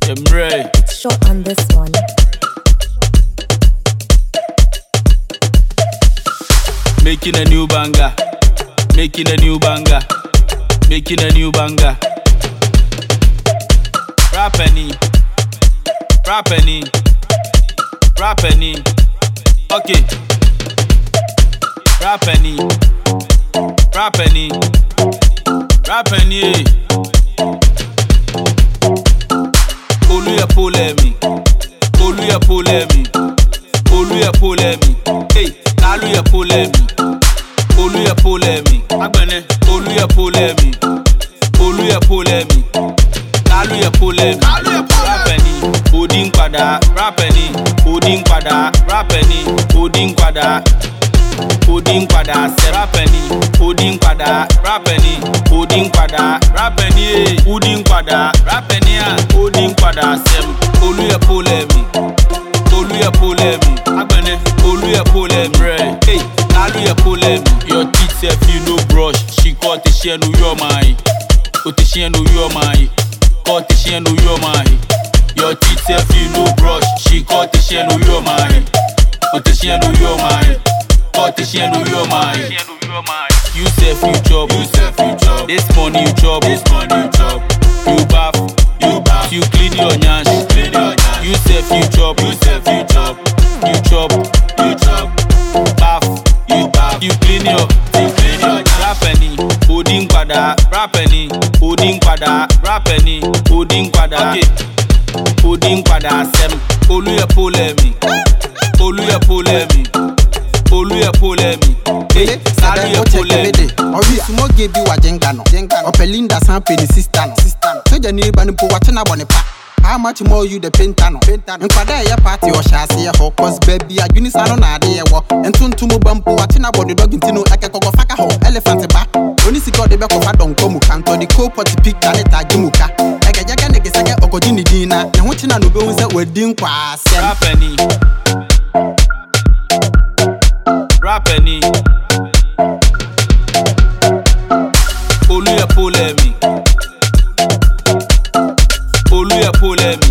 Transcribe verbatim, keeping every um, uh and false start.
Emre. It's short on this one. Making a new banger. Making a new banger. Making a new banger. Rappany. Rappany. Rappany. Okay. Rappany. Rappany. Rappany. Oluya pole mi. Oluya pole mi. Oluya pole mi. Hey, Aluya pole mi. Oluya pole mi. Agbene. Oluya pole mi. Oluya pole mi. Aluya pole mi. Rappany. Odin kwada. Rappany. Odin kwada. Rappany. Odin kwada. Odin kwada. Se Rappany. Odin kwada. Rappany. Odin kwada. Rappany. Odin kwada. Rappany. Odin kwada. Sem. Oluya pole mi. Oluya pole mi. Agbene. Oluya pole mi. Hey, Aluya pole mi. Your teeth if you no brush. She caught the share no your mind. Caught the share no your mind. Caught the share no your mind. Your teeth if you no brush. She caught the share no your mind. Caught the share no your mind. Caught the share no your mind. You say you chop. You say you chop. This money you chop. This money you chop. You bath. You bath. You clean your nyash. Clean your nyash. You say you chop. You say you chop. You chop. You chop. Bath. You bath. You clean your. You clean your nyash. Rappany. Odin kwada. Rappany. Odin kwada. Rappany. Odin kwada. Okay. Odin kwada. Sem. Oluya pole mi. Oluya pole mi. Oluya pole mi. Hey, Aluya pole mi. Obi sumo give you a jengano. Opelinda san penny sister no. So the new banu po watching abone pa. How much more you the painter no? Nkwada ya party or shasi ya ho. Cause baby a unisano na ade ya wo. Entuntu mo bampo watching abone dog intino ake koko faka ho. Elephant ba. Oni siko de be kofa don komu kanto di ko pot pick kaneta jimuka. Ege jaga nege sege okojini dina. Ne ho china no be hu se wedin kwa asem. Rappany. Rappany. Oluya pole mi. Oluya pole mi.